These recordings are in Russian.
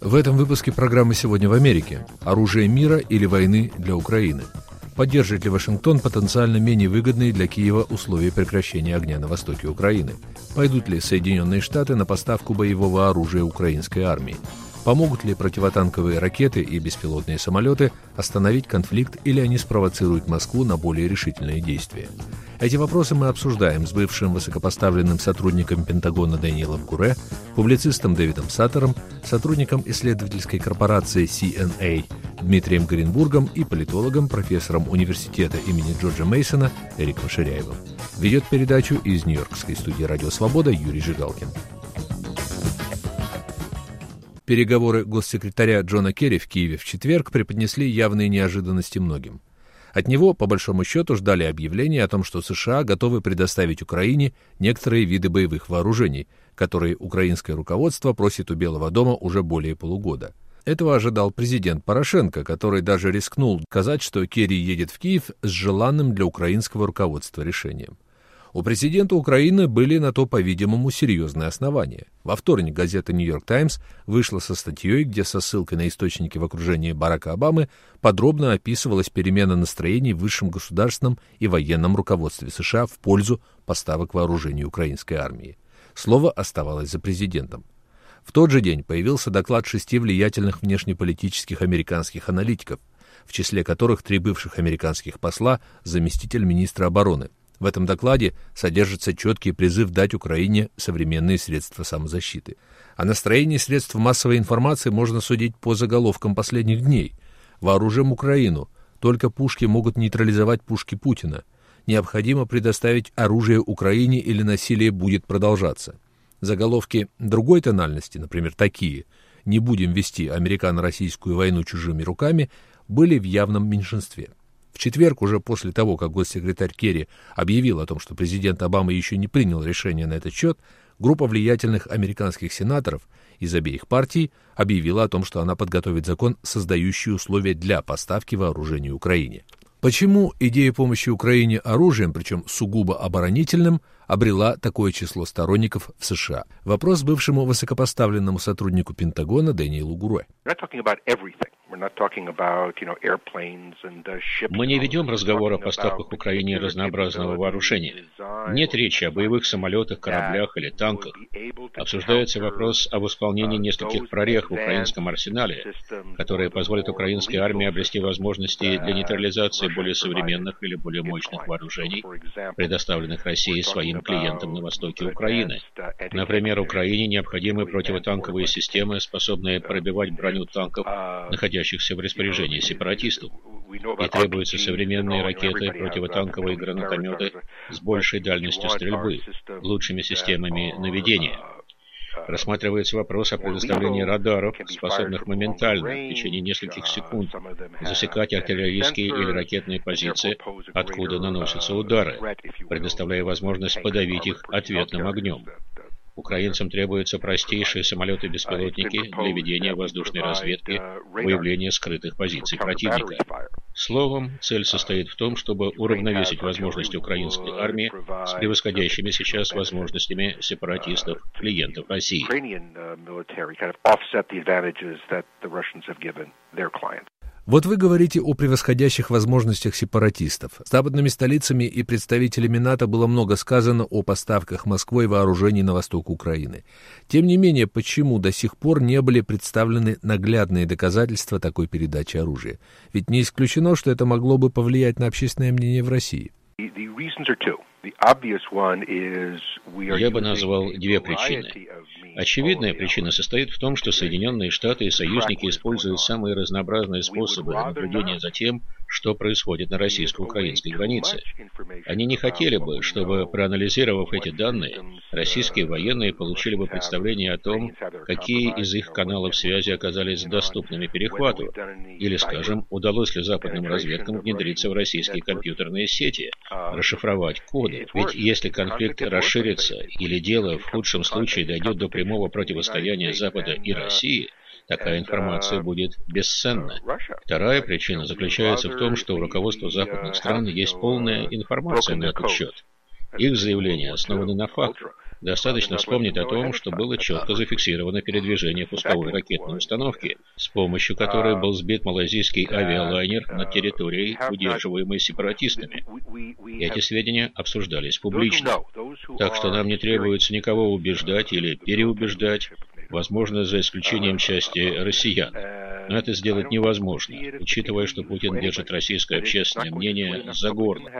В этом выпуске программы «Сегодня в Америке». Оружие мира или войны для Украины. Поддержит ли Вашингтон потенциально менее выгодные для Киева условия прекращения огня на востоке Украины? Пойдут ли Соединенные Штаты на поставку боевого оружия украинской армии? Помогут ли противотанковые ракеты и беспилотные самолеты остановить конфликт, или они спровоцируют Москву на более решительные действия? Эти вопросы мы обсуждаем с бывшим высокопоставленным сотрудником Пентагона Дэниелом Куре, публицистом Дэвидом Саттером, сотрудником исследовательской корпорации CNA Дмитрием Горенбургом и политологом, профессором университета имени Джорджа Мейсона Эриком Ширяевым. Ведет передачу из Нью-Йоркской студии «Радио Свобода» Юрий Жигалкин. Переговоры госсекретаря Джона Керри в Киеве в четверг преподнесли явные неожиданности многим. От него, по большому счету, ждали объявления о том, что США готовы предоставить Украине некоторые виды боевых вооружений, которые украинское руководство просит у Белого дома уже более полугода. Этого ожидал президент Порошенко, который даже рискнул сказать, что Керри едет в Киев с желанным для украинского руководства решением. У президента Украины были на то, по-видимому, серьезные основания. Во вторник газета «Нью-Йорк Таймс» вышла со статьей, где со ссылкой на источники в окружении Барака Обамы подробно описывалась перемена настроений в высшем государственном и военном руководстве США в пользу поставок вооружений украинской армии. Слово оставалось за президентом. В тот же день появился доклад 6 влиятельных внешнеполитических американских аналитиков, в числе которых 3 бывших американских посла, заместитель министра обороны. В этом докладе содержится четкий призыв дать Украине современные средства самозащиты. О настроении средств массовой информации можно судить по заголовкам последних дней. «Вооружим Украину. Только пушки могут нейтрализовать пушки Путина. Необходимо предоставить оружие Украине, или насилие будет продолжаться». Заголовки другой тональности, например, такие: «Не будем вести американо-российскую войну чужими руками», были в явном меньшинстве. В четверг, уже после того, как госсекретарь Керри объявил о том, что президент Обама еще не принял решение на этот счет, группа влиятельных американских сенаторов из обеих партий объявила о том, что она подготовит закон, создающий условия для поставки вооружений Украине. Почему идея помощи Украине оружием, причем сугубо оборонительным, обрела такое число сторонников в США? Вопрос бывшему высокопоставленному сотруднику Пентагона Дэниелу Куре. Мы не ведем разговор о поставках Украине разнообразного вооружения. Нет речи о боевых самолетах, кораблях или танках. Обсуждается вопрос об исполнении нескольких прорех в украинском арсенале, которые позволят украинской армии обрести возможности для нейтрализации более современных или более мощных вооружений, предоставленных Россией своим клиентам на востоке Украины. Например, Украине необходимы противотанковые системы, способные пробивать броню танков, находящихся в распоряжении сепаратистов. И требуются современные ракеты, противотанковые гранатометы с большей дальностью стрельбы, лучшими системами наведения. Рассматривается вопрос о предоставлении радаров, способных моментально, в течение нескольких секунд, засекать артиллерийские или ракетные позиции, откуда наносятся удары, предоставляя возможность подавить их ответным огнем. Украинцам требуются простейшие самолеты-беспилотники для ведения воздушной разведки, выявления скрытых позиций противника. Словом, цель состоит в том, чтобы уравновесить возможности украинской армии с превосходящими сейчас возможностями сепаратистов, клиентов России. Вот вы говорите о превосходящих возможностях сепаратистов. С западными столицами и представителями НАТО было много сказано о поставках Москвой вооружений на восток Украины. Тем не менее, почему до сих пор не были представлены наглядные доказательства такой передачи оружия? Ведь не исключено, что это могло бы повлиять на общественное мнение в России. Я бы назвал 2 причины. Очевидная причина состоит в том, что Соединенные Штаты и союзники используют самые разнообразные способы для наблюдения за тем, что происходит на российско-украинской границе. Они не хотели бы, чтобы, проанализировав эти данные, российские военные получили бы представление о том, какие из их каналов связи оказались доступными перехвату, или, скажем, удалось ли западным разведкам внедриться в российские компьютерные сети, расшифровать коды. Ведь если конфликт расширится или дело в худшем случае дойдет до прямого противостояния Запада и России, такая информация будет бесценна. Вторая причина заключается в том, что у руководства западных стран есть полная информация на этот счет. Их заявления основаны на фактах. Достаточно вспомнить о том, что было четко зафиксировано передвижение пусковой ракетной установки, с помощью которой был сбит малайзийский авиалайнер над территорией, удерживаемой сепаратистами. И эти сведения обсуждались публично. Так что нам не требуется никого убеждать или переубеждать, возможно, за исключением части россиян. Но это сделать невозможно, учитывая, что Путин держит российское общественное мнение за горло.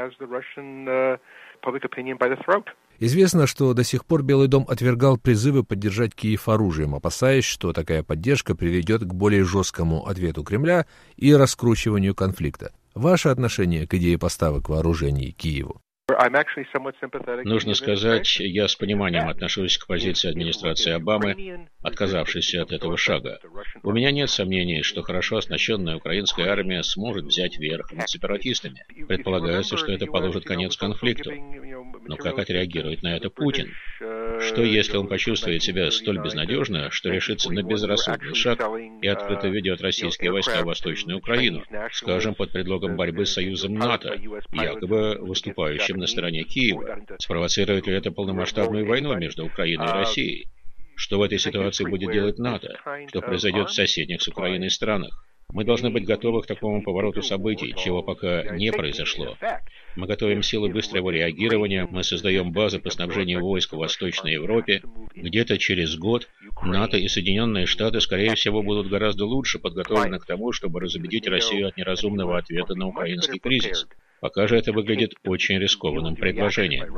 Известно, что до сих пор Белый дом отвергал призывы поддержать Киев оружием, опасаясь, что такая поддержка приведет к более жесткому ответу Кремля и раскручиванию конфликта. Ваше отношение к идее поставок вооружений Киеву? Нужно сказать, я с пониманием отношусь к позиции администрации Обамы, отказавшейся от этого шага. У меня нет сомнений, что хорошо оснащенная украинская армия сможет взять верх над сепаратистами. Предполагается, что это положит конец конфликту. Но как отреагирует на это Путин? Что если он почувствует себя столь безнадежно, что решится на безрассудный шаг и открыто ведет российские войска в Восточную Украину, скажем, под предлогом борьбы с союзом НАТО, якобы выступающим на стороне Киева? Спровоцирует ли это полномасштабную войну между Украиной и Россией? Что в этой ситуации будет делать НАТО? Что произойдет в соседних с Украиной странах? Мы должны быть готовы к такому повороту событий, чего пока не произошло. Мы готовим силы быстрого реагирования, мы создаем базы по снабжению войск в Восточной Европе. Где-то через год НАТО и Соединенные Штаты, скорее всего, будут гораздо лучше подготовлены к тому, чтобы разубедить Россию от неразумного ответа на украинский кризис. Пока же это выглядит очень рискованным предложением.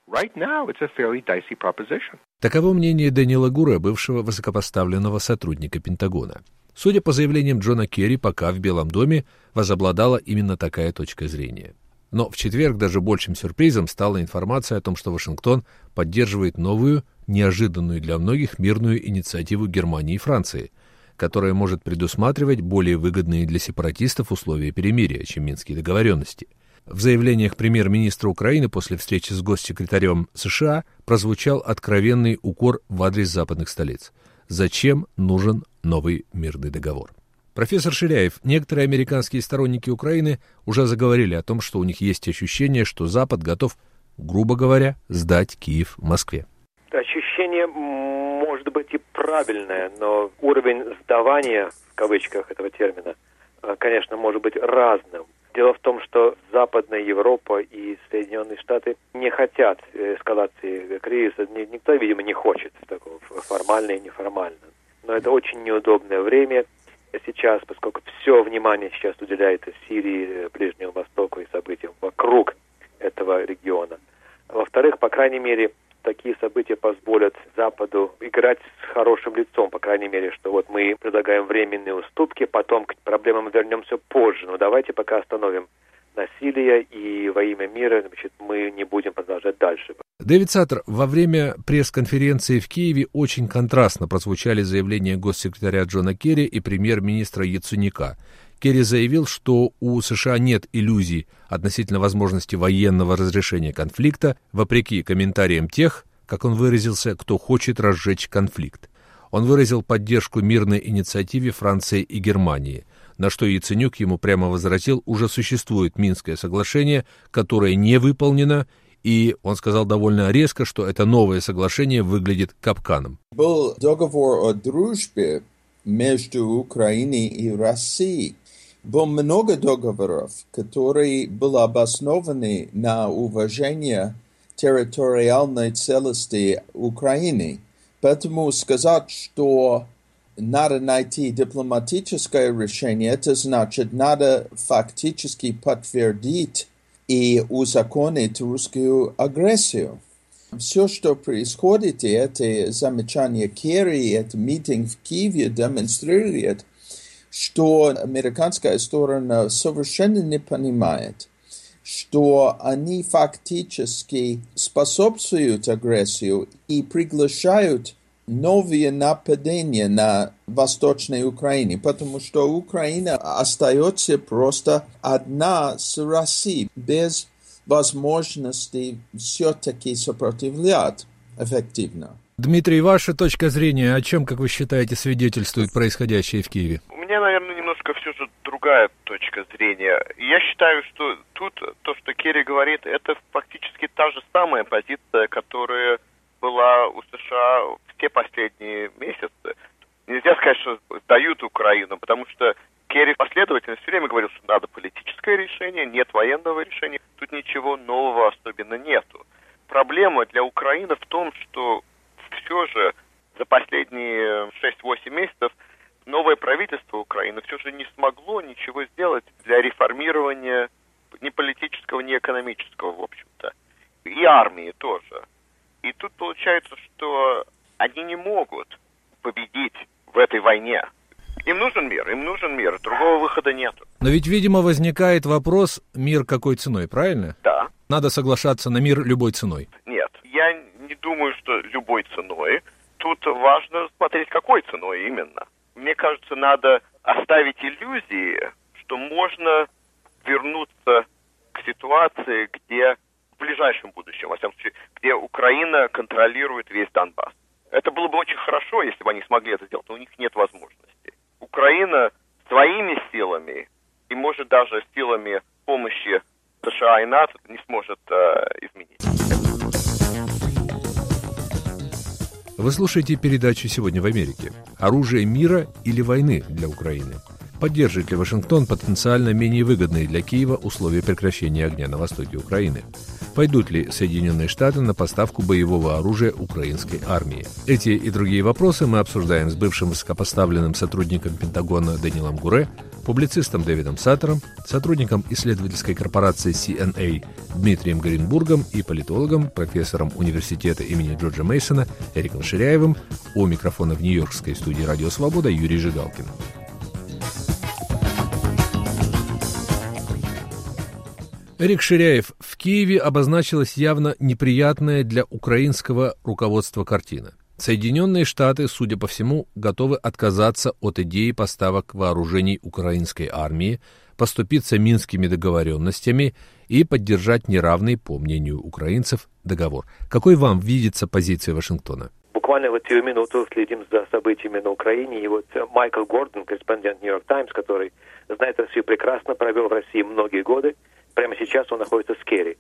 Таково мнение Дэниела Гура, бывшего высокопоставленного сотрудника Пентагона. Судя по заявлениям Джона Керри, пока в Белом доме возобладала именно такая точка зрения. Но в четверг даже большим сюрпризом стала информация о том, что Вашингтон поддерживает новую, неожиданную для многих мирную инициативу Германии и Франции, которая может предусматривать более выгодные для сепаратистов условия перемирия, чем Минские договоренности. В заявлениях премьер-министра Украины после встречи с госсекретарем США прозвучал откровенный укор в адрес западных столиц. Зачем нужен новый мирный договор? Профессор Ширяев, некоторые американские сторонники Украины уже заговорили о том, что у них есть ощущение, что Запад готов, грубо говоря, сдать Киев Москве. Ощущение может быть и правильное, но уровень сдавания, в кавычках этого термина, конечно, может быть разным. Дело в том, что Западная Европа и Соединенные Штаты не хотят эскалации кризиса. Никто, видимо, не хочет такого формально и неформально. Но это очень неудобное время сейчас, поскольку все внимание сейчас уделяется Сирии, Ближнему Востоку и событиям вокруг этого региона. Во-вторых, по крайней мере, такие события позволят Западу играть с хорошим лицом, по крайней мере, что вот мы предлагаем временные уступки, потом к проблемам вернемся позже, но давайте пока остановим насилие и во имя мира, значит, мы не будем продолжать дальше. Дэвид Саттер, во время пресс-конференции в Киеве очень контрастно прозвучали заявления госсекретаря Джона Керри и премьер-министра Яценюка. Керри заявил, что у США нет иллюзий относительно возможности военного разрешения конфликта, вопреки комментариям тех, как он выразился, кто хочет разжечь конфликт. Он выразил поддержку мирной инициативе Франции и Германии, на что Яценюк ему прямо возразил: уже существует Минское соглашение, которое не выполнено, и он сказал довольно резко, что это новое соглашение выглядит капканом. Был договор о дружбе между Украиной и Россией. Было много договоров, которые были обоснованы на уважении территориальной целостности Украины. Поэтому сказать, что надо найти дипломатическое решение, это значит, надо фактически подтвердить и узаконить русскую агрессию. Все, что происходит, и это замечание Керри, это митинг в Киеве демонстрирует, что американская сторона совершенно не понимает, что они фактически способствуют агрессию и приглашают новые нападения на Восточной Украине, потому что Украина остается просто одна с Россией, без возможности все-таки сопротивлять эффективно. Дмитрий, ваша точка зрения, о чем, как вы считаете, свидетельствует происходящее в Киеве? У меня, наверное, немножко все же другая точка зрения. Я считаю, что тут то, что Керри говорит, это фактически та же самая позиция, которая была у США все последние месяцы. Нельзя сказать, что сдают Украину, потому что Керри последовательно все время говорил, что надо политическое решение, нет военного решения. Тут ничего нового особенно нету. Проблема для Украины в том, что все же за последние 6-8 месяцев новое правительство Украины все же не смогло ничего сделать для реформирования ни политического, ни экономического, в общем-то. И армии тоже. И тут получается, что они не могут победить в этой войне. Им нужен мир, другого выхода нет. Но ведь, видимо, возникает вопрос, мир какой ценой, правильно? Да. Надо соглашаться на мир любой ценой. Нет, я не думаю, что любой ценой. Тут важно смотреть, какой ценой именно. Мне кажется, надо оставить иллюзии, что можно вернуться к ситуации, где в ближайшем будущем, во всяком случае, где Украина контролирует весь Донбасс. Это было бы очень хорошо, если бы они смогли это сделать, но у них нет возможности. Украина своими силами и, может, даже силами помощи США и НАТО не сможет изменить. Вы слушаете передачу «Сегодня в Америке». Оружие мира или войны для Украины? Поддержит ли Вашингтон потенциально менее выгодные для Киева условия прекращения огня на востоке Украины? Пойдут ли Соединенные Штаты на поставку боевого оружия украинской армии? Эти и другие вопросы мы обсуждаем с бывшим высокопоставленным сотрудником Пентагона Дэниелом Гуре, публицистом Дэвидом Саттером, сотрудником исследовательской корпорации CNA Дмитрием Гринбургом и политологом, профессором университета имени Джорджа Мейсона Эриком Ширяевым. У микрофона в нью-йоркской студии «Радио Свобода» Юрий Жигалкин. Эрик Ширяев, в Киеве обозначилась явно неприятная для украинского руководства картина. Соединенные Штаты, судя по всему, готовы отказаться от идеи поставок вооружений украинской армии, поступиться минскими договоренностями и поддержать неравный, по мнению украинцев, договор. Какой вам видится позиция Вашингтона? Буквально в эту минуту следим за событиями на Украине. И вот Майкл Гордон, корреспондент «Нью-Йорк Таймс», который знает Россию прекрасно, провел в России многие годы. Прямо сейчас он находится с Керри.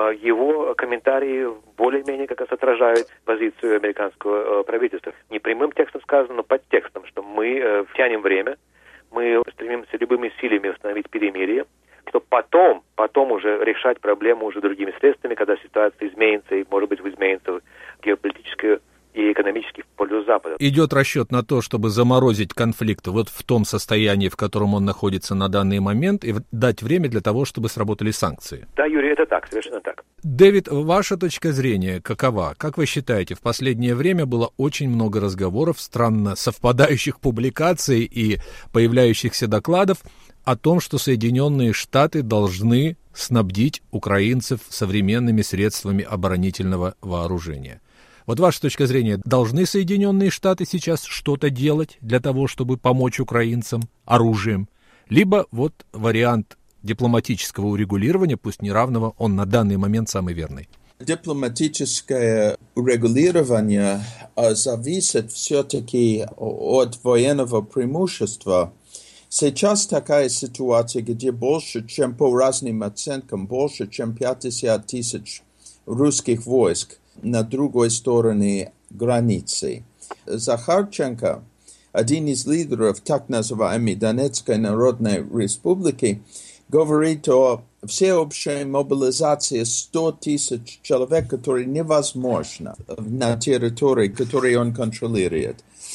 Его комментарии более-менее как раз отражают позицию американского правительства. Не прямым текстом сказано, но подтекстом, что мы тянем время, мы стремимся любыми силами установить перемирие, что потом уже решать проблему уже другими средствами, когда ситуация изменится, и, может быть, изменится геополитическая и экономически в пользу Запада. Идет расчет на то, чтобы заморозить конфликт вот в том состоянии, в котором он находится на данный момент, и дать время для того, чтобы сработали санкции. Да, Юрий, это так, совершенно так. Дэвид, ваша точка зрения какова? Как вы считаете, в последнее время было очень много разговоров, странно совпадающих публикаций и появляющихся докладов о том, что Соединенные Штаты должны снабдить украинцев современными средствами оборонительного вооружения. Вот ваша точка зрения, должны Соединенные Штаты сейчас что-то делать для того, чтобы помочь украинцам оружием? Либо вот вариант дипломатического урегулирования, пусть неравного, он на данный момент самый верный? Дипломатическое урегулирование зависит все-таки от военного преимущества. Сейчас такая ситуация, где больше, чем по разным оценкам, больше, чем 50 тысяч русских войск на другой стороне границы. Захарченко, один из лидеров так называемой Донецкой Народной Республики, говорит о всеобщей мобилизации 100 тысяч человек, которые невозможно на территории, которую он контролирует.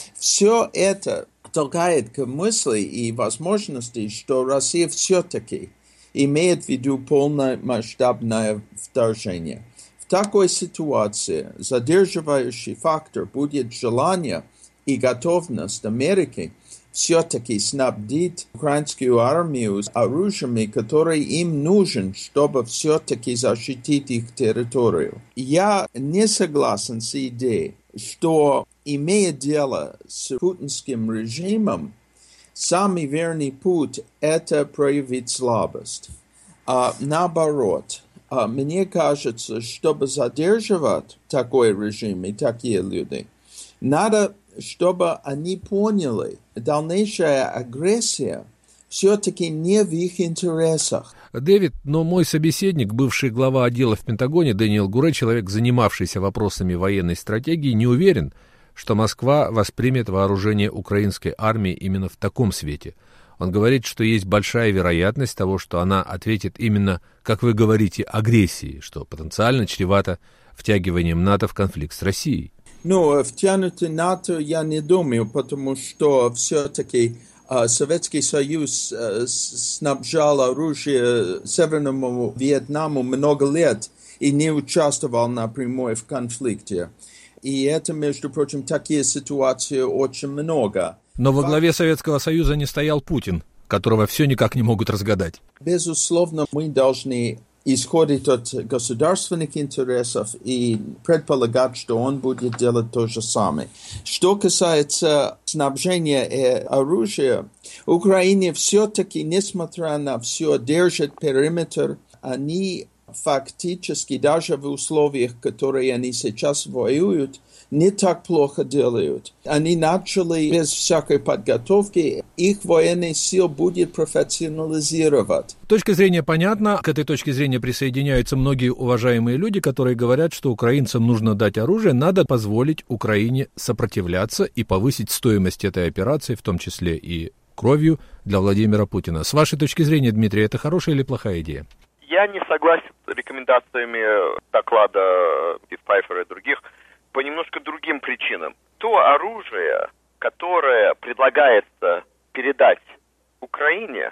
Все это толкает к мысли и возможности, что Россия все-таки имеет в виду полномасштабное вторжение. В такой ситуации задерживающий фактор будет желание и готовность Америки все-таки снабдить украинскую армию оружием, которое им нужен, чтобы все-таки защитить их территорию. Я не согласен с идеей, что, имея дело с путинским режимом, самый верный путь – это проявить слабость. Наоборот, мне кажется, чтобы задерживать такой режим и такие люди, надо, чтобы они поняли, дальнейшая агрессия все-таки не в их интересах. Дэвид, но мой собеседник, бывший глава отдела в Пентагоне Дэниел Гуре, человек, занимавшийся вопросами военной стратегии, не уверен, что Москва воспримет вооружение украинской армии именно в таком свете. Он говорит, что есть большая вероятность того, что она ответит именно, как вы говорите, агрессией, что потенциально чревато втягиванием НАТО в конфликт с Россией. Ну, втянутый НАТО я не думаю, потому что все-таки Советский Союз снабжал оружие Северному Вьетнаму много лет и не участвовал напрямую в конфликте. И это, между прочим, такие ситуации очень много. Но во главе Советского Союза не стоял Путин, которого все никак не могут разгадать. Безусловно, мы должны исходить от государственных интересов и предполагать, что он будет делать то же самое. Что касается снабжения оружия, Украина все-таки, несмотря на все, держит периметр. Они фактически даже в условиях, которые они сейчас воюют, не так плохо делают. Они начали без всякой подготовки, их военные силы будет профессионализировать. Точка зрения понятна. К этой точке зрения присоединяются многие уважаемые люди, которые говорят, что украинцам нужно дать оружие, надо позволить Украине сопротивляться и повысить стоимость этой операции, в том числе и кровью, для Владимира Путина. С вашей точки зрения, Дмитрий, это хорошая или плохая идея? Я не согласен с рекомендациями доклада Пфайфера и других по немножко другим причинам. То оружие, которое предлагается передать Украине,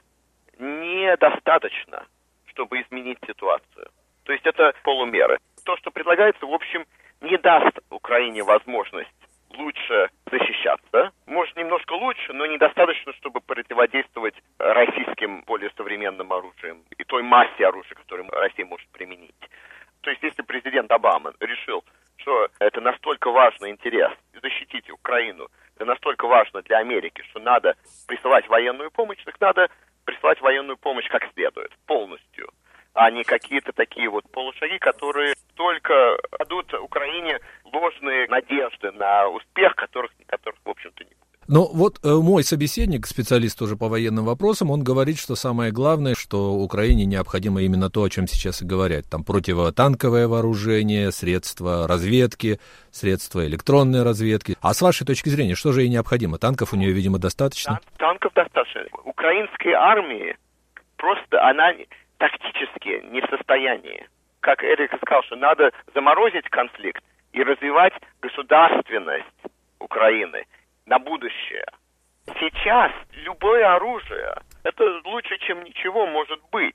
недостаточно, чтобы изменить ситуацию. То есть это полумеры. То, что предлагается, в общем, не даст Украине возможность лучше защищаться. Может, немножко лучше, но недостаточно, чтобы противодействовать российским более современным оружием и той массе оружия, которое Россия может применить. То есть, если президент Обама решил, что это настолько важный интерес защитить Украину, это настолько важно для Америки, что надо присылать военную помощь, так надо присылать военную помощь как следует, полностью, а не какие-то такие вот полушаги, которые только дадут Украине ложные надежды на успех, которых в общем-то, не будет. Но вот мой собеседник, специалист тоже по военным вопросам, он говорит, что самое главное, что Украине необходимо именно то, о чем сейчас и говорят. Там противотанковое вооружение, средства разведки, средства электронной разведки. А с вашей точки зрения, что же ей необходимо? Танков у нее, видимо, достаточно? Танков достаточно. Украинской армии просто она тактически не в состоянии. Как Эрик сказал, что надо заморозить конфликт и развивать государственность Украины на будущее. Сейчас любое оружие, это лучше, чем ничего может быть,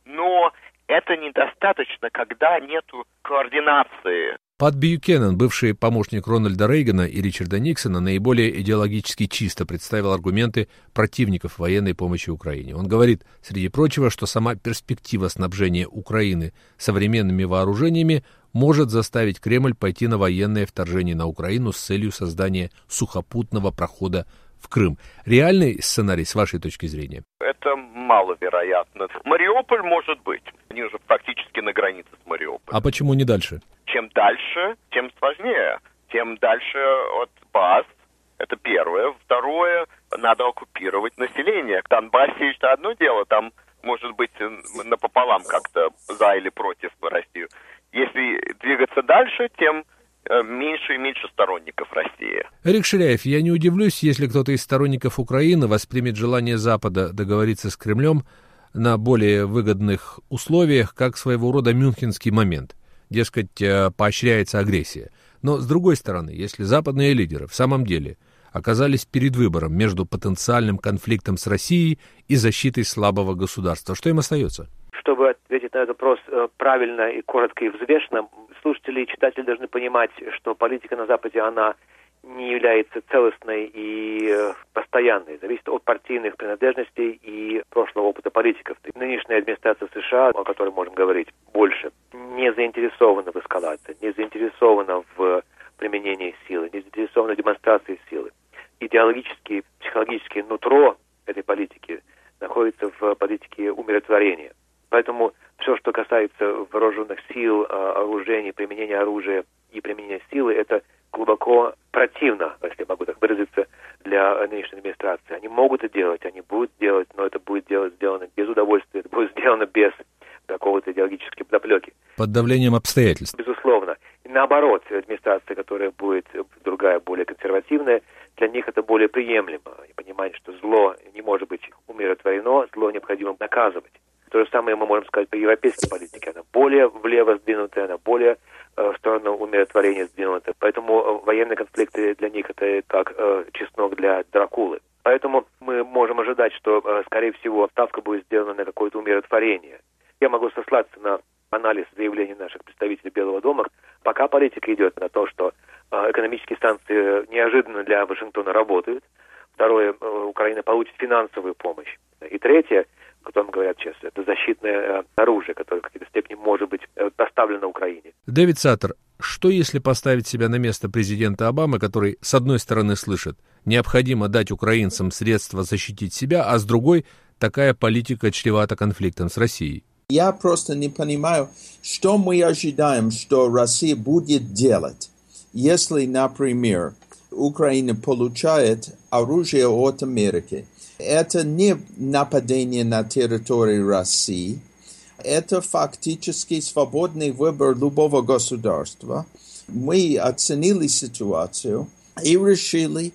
но это недостаточно, когда нету координации. Пат Бьюкенен, бывший помощник Рональда Рейгана и Ричарда Никсона, наиболее идеологически чисто представил аргументы противников военной помощи Украине. Он говорит, среди прочего, что сама перспектива снабжения Украины современными вооружениями может заставить Кремль пойти на военное вторжение на Украину с целью создания сухопутного прохода в Крым. Реальный сценарий с вашей точки зрения? Это маловероятно. Мариуполь может быть. Они уже практически на границе с Мариуполем. А почему не дальше? Чем дальше, тем сложнее. Тем дальше от баз. Это первое. Второе, надо оккупировать население. В Донбассе это одно дело. Там может быть напополам как-то за или против Россию. Если двигаться дальше, тем меньше и меньше сторонников России. Эрик Ширяев, я не удивлюсь, если кто-то из сторонников Украины воспримет желание Запада договориться с Кремлем на более выгодных условиях, как своего рода мюнхенский момент. Дескать, поощряется агрессия. Но, с другой стороны, если западные лидеры в самом деле оказались перед выбором между потенциальным конфликтом с Россией и защитой слабого государства, что им остается? Чтобы ответить на этот вопрос правильно и коротко и взвешенно, слушатели и читатели должны понимать, что политика на Западе, она не является целостной и постоянной, зависит от партийных принадлежностей и прошлого опыта политиков. Нынешняя администрация США, о которой можем говорить больше, не заинтересована в эскалации, не заинтересована в применении силы, не заинтересована в демонстрации силы. Идеологически, психологически нутро этой политики находится в политике умиротворения. Поэтому все, что касается вооруженных сил, вооружений, применения оружия и применения силы, это глубоко противно, если могу так выразиться, для нынешней администрации. Они могут это делать, они будут делать, но это будет сделано без удовольствия, это будет сделано без какого-то идеологической подоплеки. Под давлением обстоятельств. Безусловно. И наоборот, администрация, которая будет другая, более консервативная, для них это более приемлемо. Они понимают, что зло не может быть умиротворено, зло необходимо наказывать. То же самое мы можем сказать по европейской политике. Она более влево сдвинутая, она более в сторону умиротворения сдвинута. Поэтому военные конфликты для них это как чеснок для дракулы. Поэтому мы можем ожидать, что, скорее всего, ставка будет сделана на какое-то умиротворение. Я могу сослаться на анализ заявлений наших представителей Белого дома. Пока политика идет на то, что экономические санкции неожиданно для Вашингтона работают. Второе, Украина получит финансовую помощь. И третье, о котором говорят сейчас, это защитное оружие, которое в какой-то степени может быть доставлено Украине. Дэвид Саттер, что если поставить себя на место президента Обамы, который, с одной стороны, слышит, необходимо дать украинцам средства защитить себя, а с другой, такая политика чревата конфликтом с Россией? Я просто не понимаю, что мы ожидаем, что Россия будет делать, если, например, Украина получает оружие от Америки. Это не нападение на территорию России, это фактически свободный выбор любого государства. Мы оценили ситуацию и решили,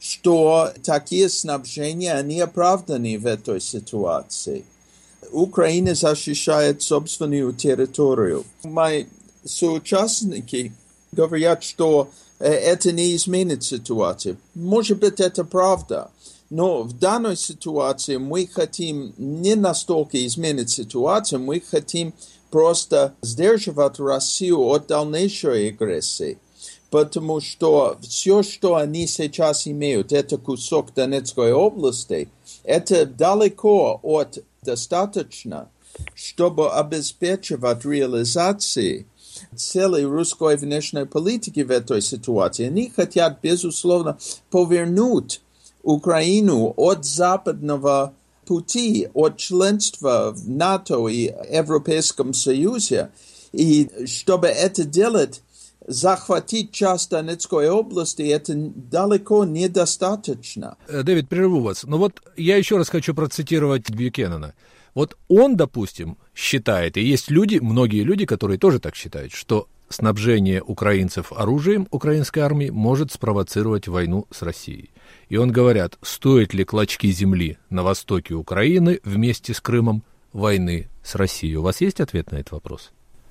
что такие снабжения, они оправданы в этой ситуации. Украина защищает собственную территорию. Мои соучастники говорят, что это не изменит ситуацию. Может быть, это правда. Но в данной ситуации мы хотим не настолько изменить ситуацию, мы хотим просто сдерживать Россию от дальнейшей агрессии. Потому что все, что они сейчас имеют, это кусок Донецкой области, это далеко от достаточно, чтобы обеспечивать реализацию целей русской внешней политики в этой ситуации. Они хотят, безусловно, повернуть Украину от западного пути, от членства в НАТО и Европейском Союзе. И чтобы это делать, захватить часть Донецкой области, это далеко недостаточно. Дэвид, прерву вас. Но вот я еще раз хочу процитировать Бьюкенена. Вот он, допустим, считает, и есть люди, многие люди, которые тоже так считают, что снабжение украинцев оружием украинской армии может спровоцировать войну с Россией. И он говорят, стоит ли клочки земли на востоке Украины вместе с Крымом войны с Россией? У вас есть ответ на этот вопрос?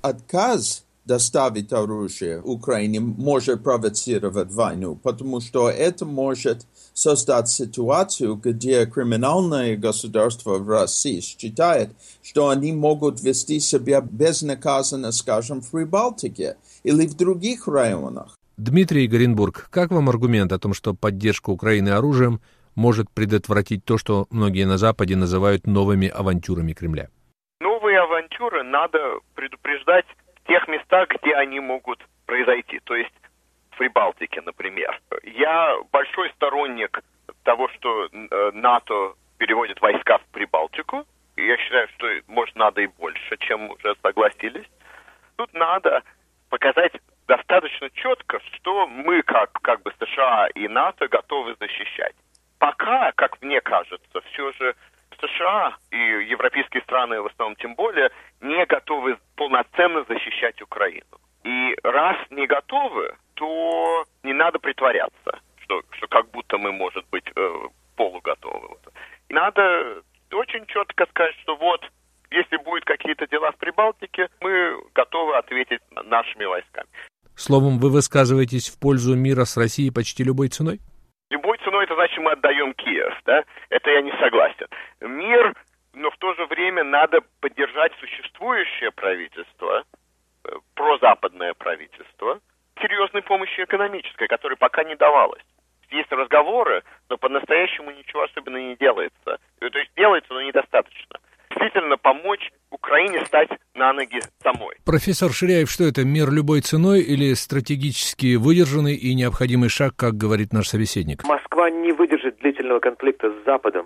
Отказ доставить оружие Украине может провоцировать войну, потому что это может создать ситуацию, где криминальное государство в России считает, что они могут вести себя безнаказанно, скажем, в Прибалтике или в других районах. Дмитрий Горенбург, как вам аргумент о том, что поддержка Украины оружием может предотвратить то, что многие на Западе называют новыми авантюрами Кремля? Новые авантюры надо предупреждать в тех местах, где они могут произойти, то есть в Прибалтике, например. Я большой сторонник того, что НАТО переводит войска в Прибалтику. Я считаю, что, может, надо и больше, чем уже согласились. Тут надо показать достаточно четко, что мы, как бы США и НАТО, готовы защищать. Пока, как мне кажется, все же США и европейские страны, в основном тем более, не готовы полноценно защищать Украину. И раз не готовы, то не надо притворяться, что как будто мы, может быть, полуготовы. Надо очень четко сказать, что вот, если будут какие-то дела в Прибалтике, мы готовы ответить нашими войсками. Словом, вы высказываетесь в пользу мира с Россией почти любой ценой? Любой ценой, это значит, мы отдаем Киев, да? Это я не согласен. Мир, но в то же время надо поддержать существующее правительство, прозападное правительство, серьезной помощью экономической, которой пока не давалось. Есть разговоры, но по-настоящему ничего особенно не делается. То есть делается, но недостаточно. Действительно помочь Украине стать на ноги самой. Профессор Ширяев, что это, мир любой ценой или стратегически выдержанный и необходимый шаг, как говорит наш собеседник? Москва не выдержит длительного конфликта с Западом,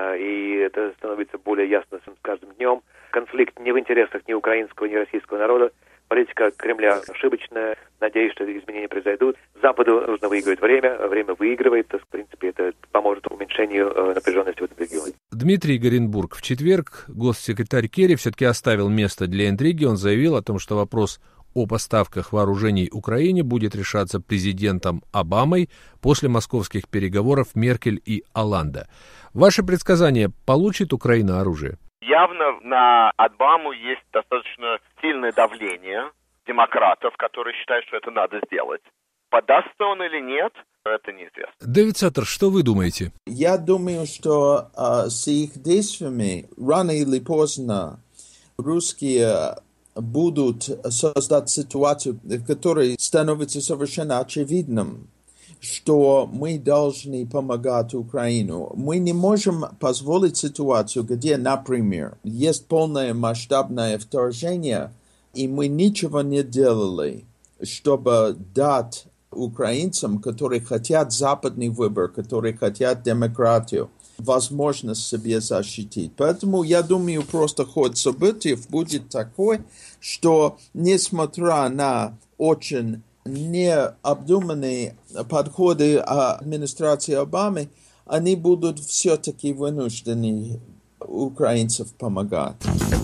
и это становится более ясно с каждым днем. Конфликт не в интересах ни украинского, ни российского народа. политика Кремля ошибочная, надеюсь, что изменения произойдут. Западу нужно выигрывать время, время выигрывает, в принципе, это поможет уменьшению напряженности в этом регионе. Дмитрий Горенбург. В четверг госсекретарь Керри все-таки оставил место для интриги. Он заявил о том, что вопрос о поставках вооружений Украине будет решаться президентом Обамой после московских переговоров Меркель и Олланда. Ваше предсказание, получит Украина оружие? Явно на Обаму есть достаточно сильное давление демократов, которые считают, что это надо сделать. Подастся он или нет, это неизвестно. Дэвид Саттер, что вы думаете? Я думаю, что с их действиями рано или поздно русские будут создать ситуацию, в которой становится совершенно очевидным, что мы должны помогать Украине. Мы не можем позволить ситуацию, где, например, есть полное масштабное вторжение, и мы ничего не делали, чтобы дать украинцам, которые хотят западный выбор, которые хотят демократию, возможность себе защитить. Поэтому я думаю, просто ход событий будет такой, что несмотря на очень необдуманные подходы администрации Обамы, они будут все-таки вынуждены украинцам помогать.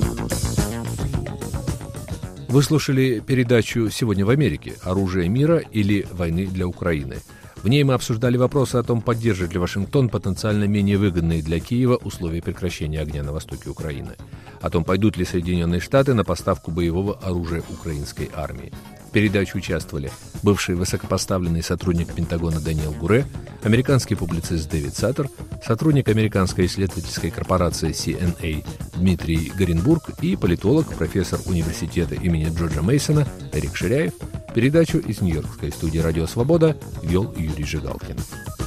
Вы слушали передачу «Сегодня в Америке. Оружие мира или войны для Украины». В ней мы обсуждали вопросы о том, поддержит ли Вашингтон потенциально менее выгодные для Киева условия прекращения огня на востоке Украины, о том, пойдут ли Соединенные Штаты на поставку боевого оружия украинской армии. В передаче участвовали бывший высокопоставленный сотрудник Пентагона Дэниел Гуре, американский публицист Дэвид Саттер, сотрудник американской исследовательской корпорации CNA Дмитрий Горенбург и политолог, профессор университета имени Джорджа Мейсона Эрик Ширяев. Передачу из Нью-Йоркской студии «Радио Свобода» вел Юрий Жигалкин.